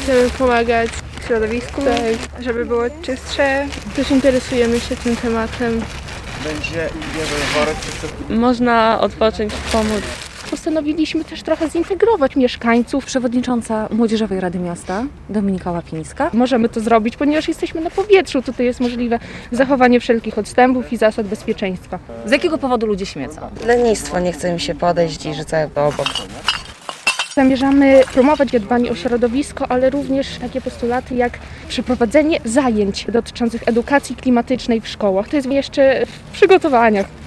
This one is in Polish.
Chcemy pomagać środowisku, tak, żeby było czystsze. Też interesujemy się tym tematem. Będzie jeden worek, można odpocząć, pomóc. Postanowiliśmy też trochę zintegrować mieszkańców. Przewodnicząca Młodzieżowej Rady Miasta, Dominika Łapińska. Możemy to zrobić, ponieważ jesteśmy na powietrzu. Tutaj jest możliwe zachowanie wszelkich odstępów i zasad bezpieczeństwa. Z jakiego powodu ludzie śmiecą? Lenistwo, nie chce mi się podejść i rzucają to obok. Zamierzamy promować dbanie o środowisko, ale również takie postulaty jak przeprowadzenie zajęć dotyczących edukacji klimatycznej w szkołach. To jest jeszcze w przygotowaniach.